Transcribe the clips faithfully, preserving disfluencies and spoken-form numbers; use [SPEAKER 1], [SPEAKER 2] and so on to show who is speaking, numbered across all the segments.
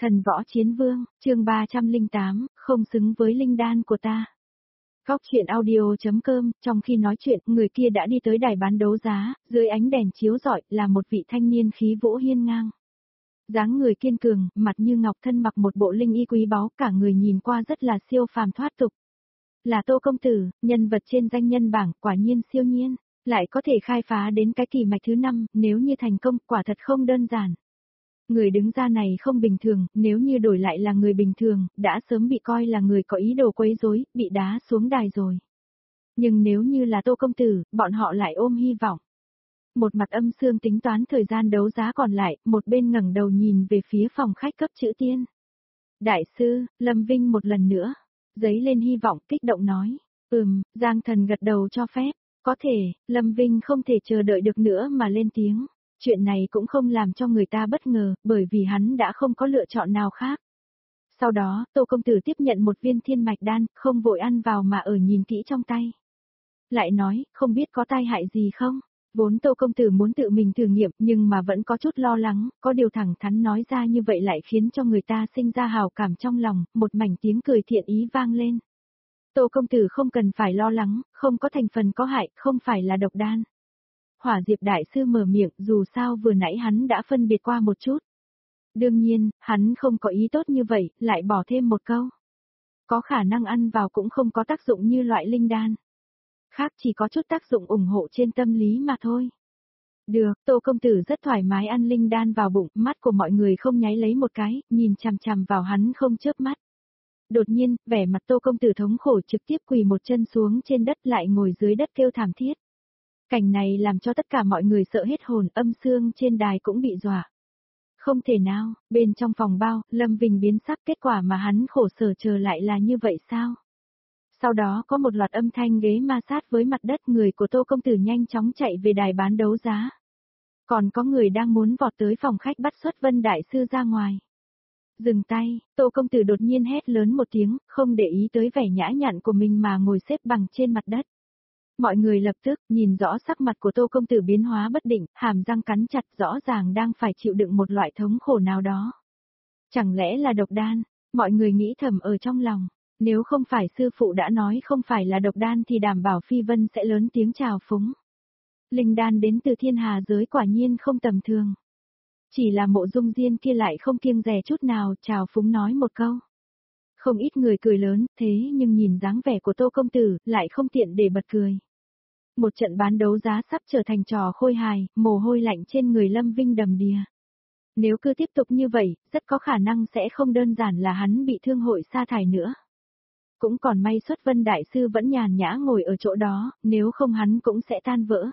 [SPEAKER 1] Thần võ chiến vương, chương ba trăm lẻ tám, không xứng với linh đan của ta. Góc truyện audio.com, trong khi nói chuyện, người kia đã đi tới đài bán đấu giá, dưới ánh đèn chiếu rọi là một vị thanh niên khí vũ hiên ngang. Dáng người kiên cường, mặt như ngọc, thân mặc một bộ linh y quý báu, cả người nhìn qua rất là siêu phàm thoát tục. Là Tô công tử, nhân vật trên danh nhân bảng, quả nhiên siêu nhiên, lại có thể khai phá đến cái kỳ mạch thứ năm, nếu như thành công, quả thật không đơn giản. Người đứng ra này không bình thường, nếu như đổi lại là người bình thường, đã sớm bị coi là người có ý đồ quấy rối, bị đá xuống đài rồi. Nhưng nếu như là Tô công tử, bọn họ lại ôm hy vọng. Một mặt âm xương tính toán thời gian đấu giá còn lại, một bên ngẩng đầu nhìn về phía phòng khách cấp chữ tiên. Đại sư, Lâm Vinh một lần nữa, giấy lên hy vọng, kích động nói. Ừm, Giang Thần gật đầu cho phép, có thể, Lâm Vinh không thể chờ đợi được nữa mà lên tiếng. Chuyện này cũng không làm cho người ta bất ngờ, bởi vì hắn đã không có lựa chọn nào khác. Sau đó, Tô công tử tiếp nhận một viên thiên mạch đan, không vội ăn vào mà ở nhìn kỹ trong tay. Lại nói, không biết có tai hại gì không? Vốn Tô công tử muốn tự mình thử nghiệm, nhưng mà vẫn có chút lo lắng, có điều thẳng thắn nói ra như vậy lại khiến cho người ta sinh ra hào cảm trong lòng, một mảnh tiếng cười thiện ý vang lên. Tô công tử không cần phải lo lắng, không có thành phần có hại, không phải là độc đan. Hỏa Diệp đại sư mở miệng, dù sao vừa nãy hắn đã phân biệt qua một chút. Đương nhiên, hắn không có ý tốt như vậy, lại bỏ thêm một câu. Có khả năng ăn vào cũng không có tác dụng như loại linh đan. Khác chỉ có chút tác dụng ủng hộ trên tâm lý mà thôi. Được, Tô công tử rất thoải mái ăn linh đan vào bụng, mắt của mọi người không nháy lấy một cái, nhìn chằm chằm vào hắn không chớp mắt. Đột nhiên, vẻ mặt Tô công tử thống khổ trực tiếp quỳ một chân xuống trên đất lại ngồi dưới đất kêu thảm thiết. Cảnh này làm cho tất cả mọi người sợ hết hồn, âm xương trên đài cũng bị dọa. Không thể nào, bên trong phòng bao, Lâm Vinh biến sắc, kết quả mà hắn khổ sở chờ lại là như vậy sao? Sau đó có một loạt âm thanh ghế ma sát với mặt đất, người của Tô công tử nhanh chóng chạy về đài bán đấu giá. Còn có người đang muốn vọt tới phòng khách bắt Xuất Vân đại sư ra ngoài. Dừng tay, Tô công tử đột nhiên hét lớn một tiếng, không để ý tới vẻ nhã nhặn của mình mà ngồi xếp bằng trên mặt đất. Mọi người lập tức nhìn rõ sắc mặt của Tô công tử biến hóa bất định, hàm răng cắn chặt, rõ ràng đang phải chịu đựng một loại thống khổ nào đó. Chẳng lẽ là độc đan? Mọi người nghĩ thầm ở trong lòng, nếu không phải sư phụ đã nói không phải là độc đan thì đảm bảo Phi Vân sẽ lớn tiếng chào phúng. Linh đan đến từ thiên hà giới quả nhiên không tầm thường. Chỉ là Mộ Dung Diên kia lại không kiêng dè chút nào, chào phúng nói một câu. Không ít người cười lớn, thế nhưng nhìn dáng vẻ của Tô công tử, lại không tiện để bật cười. Một trận bán đấu giá sắp trở thành trò khôi hài, mồ hôi lạnh trên người Lâm Vinh đầm đìa. Nếu cứ tiếp tục như vậy, rất có khả năng sẽ không đơn giản là hắn bị thương hội sa thải nữa. Cũng còn may Xuất Vân đại sư vẫn nhàn nhã ngồi ở chỗ đó, nếu không hắn cũng sẽ tan vỡ.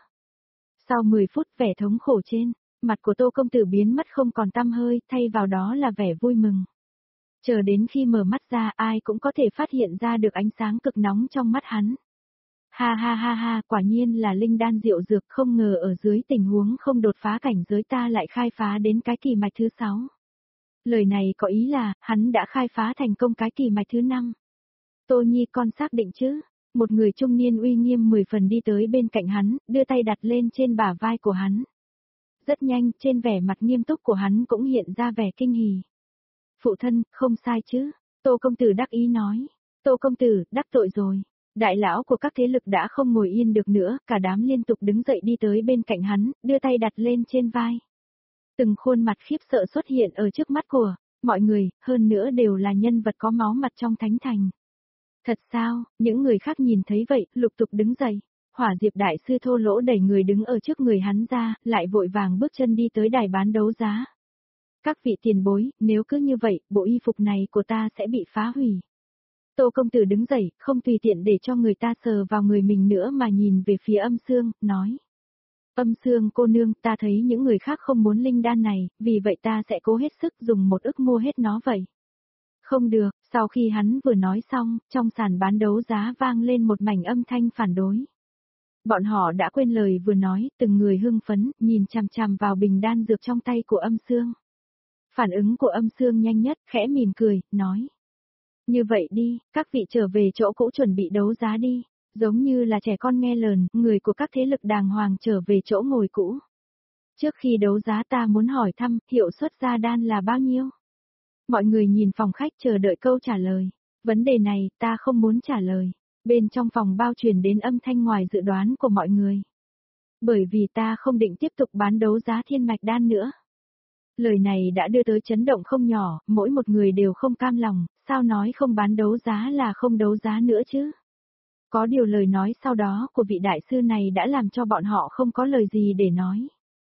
[SPEAKER 1] Sau mười phút vẻ thống khổ trên, mặt của Tô công tử biến mất không còn tăm hơi, thay vào đó là vẻ vui mừng. Chờ đến khi mở mắt ra, ai cũng có thể phát hiện ra được ánh sáng cực nóng trong mắt hắn. Ha ha ha ha, quả nhiên là linh đan diệu dược, không ngờ ở dưới tình huống không đột phá cảnh giới ta lại khai phá đến cái kỳ mạch thứ sáu. Lời này có ý là, hắn đã khai phá thành công cái kỳ mạch thứ năm. Tô Nhi con xác định chứ? Một người trung niên uy nghiêm mười phần đi tới bên cạnh hắn, đưa tay đặt lên trên bả vai của hắn. Rất nhanh, trên vẻ mặt nghiêm túc của hắn cũng hiện ra vẻ kinh hỉ. Phụ thân, không sai chứ? Tô công tử đắc ý nói. Tô công tử, đắc tội rồi. Đại lão của các thế lực đã không ngồi yên được nữa, cả đám liên tục đứng dậy đi tới bên cạnh hắn, đưa tay đặt lên trên vai. Từng khuôn mặt khiếp sợ xuất hiện ở trước mắt của mọi người, hơn nữa đều là nhân vật có máu mặt trong thánh thành. Thật sao? Những người khác nhìn thấy vậy, lục tục đứng dậy. Hỏa Diệp đại sư thô lỗ đẩy người đứng ở trước người hắn ra, lại vội vàng bước chân đi tới đài bán đấu giá. Các vị tiền bối, nếu cứ như vậy, bộ y phục này của ta sẽ bị phá hủy. Tô công tử đứng dậy, không tùy tiện để cho người ta sờ vào người mình nữa mà nhìn về phía Âm Xương, nói. Âm Xương cô nương, ta thấy những người khác không muốn linh đan này, vì vậy ta sẽ cố hết sức dùng một ức mua hết nó vậy. Không được, sau khi hắn vừa nói xong, trong sàn bán đấu giá vang lên một mảnh âm thanh phản đối. Bọn họ đã quên lời vừa nói, từng người hưng phấn, nhìn chằm chằm vào bình đan dược trong tay của Âm Xương. Phản ứng của Âm Xương nhanh nhất, khẽ mỉm cười, nói. Như vậy đi, các vị trở về chỗ cũ chuẩn bị đấu giá đi, giống như là trẻ con nghe lời, người của các thế lực đàng hoàng trở về chỗ ngồi cũ. Trước khi đấu giá ta muốn hỏi thăm, hiệu suất ra đan là bao nhiêu? Mọi người nhìn phòng khách chờ đợi câu trả lời. Vấn đề này, ta không muốn trả lời. Bên trong phòng bao truyền đến âm thanh ngoài dự đoán của mọi người. Bởi vì ta không định tiếp tục bán đấu giá thiên mạch đan nữa. Lời này đã đưa tới chấn động không nhỏ, mỗi một người đều không cam lòng, sao nói không bán đấu giá là không đấu giá nữa chứ? Có điều lời nói sau đó của vị đại sư này đã làm cho bọn họ không có lời gì để nói.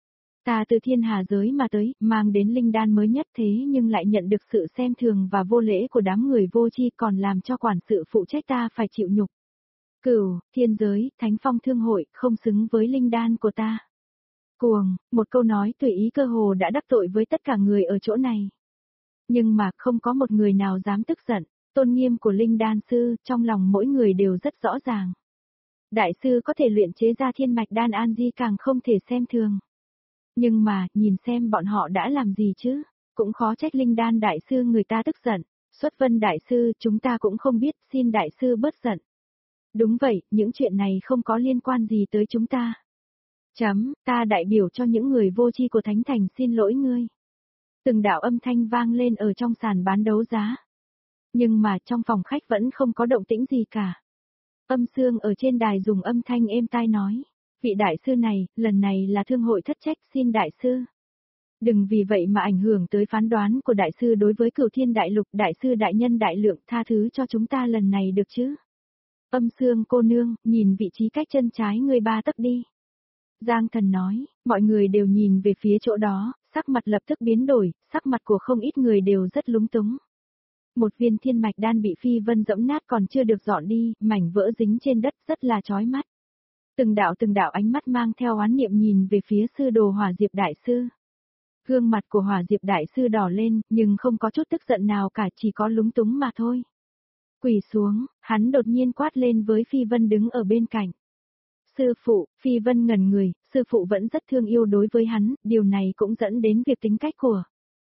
[SPEAKER 1] Ta từ thiên hà giới mà tới, mang đến linh đan mới nhất thế nhưng lại nhận được sự xem thường và vô lễ của đám người vô tri còn làm cho quản sự phụ trách ta phải chịu nhục. Cửu, thiên giới, thánh phong thương hội, không xứng với linh đan của ta. Cuồng, một câu nói tùy ý cơ hồ đã đắc tội với tất cả người ở chỗ này. Nhưng mà không có một người nào dám tức giận, tôn nghiêm của linh đan sư trong lòng mỗi người đều rất rõ ràng. Đại sư có thể luyện chế ra thiên mạch đan an di càng không thể xem thường. Nhưng mà, nhìn xem bọn họ đã làm gì chứ, cũng khó trách linh đan đại sư người ta tức giận. Xuất vân đại sư, chúng ta cũng không biết, xin đại sư bớt giận. Đúng vậy, những chuyện này không có liên quan gì tới chúng ta. Chấm, ta đại biểu cho những người vô tri của Thánh Thành xin lỗi ngươi. Từng đạo âm thanh vang lên ở trong sàn bán đấu giá. Nhưng mà trong phòng khách vẫn không có động tĩnh gì cả. Âm Sương ở trên đài dùng âm thanh êm tai nói. Vị đại sư này, lần này là thương hội thất trách xin đại sư. Đừng vì vậy mà ảnh hưởng tới phán đoán của đại sư đối với Cửu Thiên Đại Lục, đại sư đại nhân đại lượng, tha thứ cho chúng ta lần này được chứ. Âm Sương cô nương, nhìn vị trí cách chân trái ngươi ba tấc đi. Giang Thần nói, mọi người đều nhìn về phía chỗ đó, sắc mặt lập tức biến đổi, sắc mặt của không ít người đều rất lúng túng. Một viên thiên mạch đan bị Phi Vân dẫm nát còn chưa được dọn đi, mảnh vỡ dính trên đất rất là chói mắt. Từng đạo từng đạo ánh mắt mang theo oán niệm nhìn về phía sư đồ Hỏa Diệp Đại Sư. Gương mặt của Hỏa Diệp Đại Sư đỏ lên, nhưng không có chút tức giận nào cả, chỉ có lúng túng mà thôi. Quỳ xuống, hắn đột nhiên quát lên với Phi Vân đứng ở bên cạnh. Sư phụ, Phi Vân ngẩn người, sư phụ vẫn rất thương yêu đối với hắn, điều này cũng dẫn đến việc tính cách của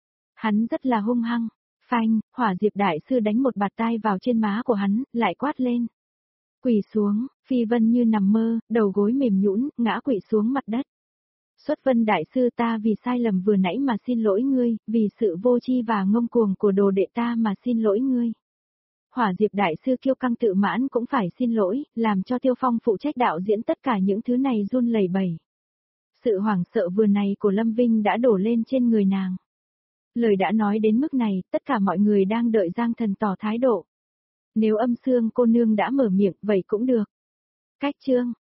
[SPEAKER 1] hắn rất là hung hăng. Phanh, Hỏa Diệp Đại Sư đánh một bạt tai vào trên má của hắn, lại quát lên. Quỳ xuống, Phi Vân như nằm mơ, đầu gối mềm nhũn, ngã quỵ xuống mặt đất. Xuất Vân Đại Sư, ta vì sai lầm vừa nãy mà xin lỗi ngươi, vì sự vô tri và ngông cuồng của đồ đệ ta mà xin lỗi ngươi. Hỏa Diệp Đại Sư kiêu căng tự mãn cũng phải xin lỗi, làm cho Tiêu Phong phụ trách đạo diễn tất cả những thứ này run lẩy bẩy. Sự hoảng sợ vừa này của Lâm Vinh đã đổ lên trên người nàng. Lời đã nói đến mức này, tất cả mọi người đang đợi Giang Thần tỏ thái độ. Nếu Âm Sương cô nương đã mở miệng, vậy cũng được. Cách chương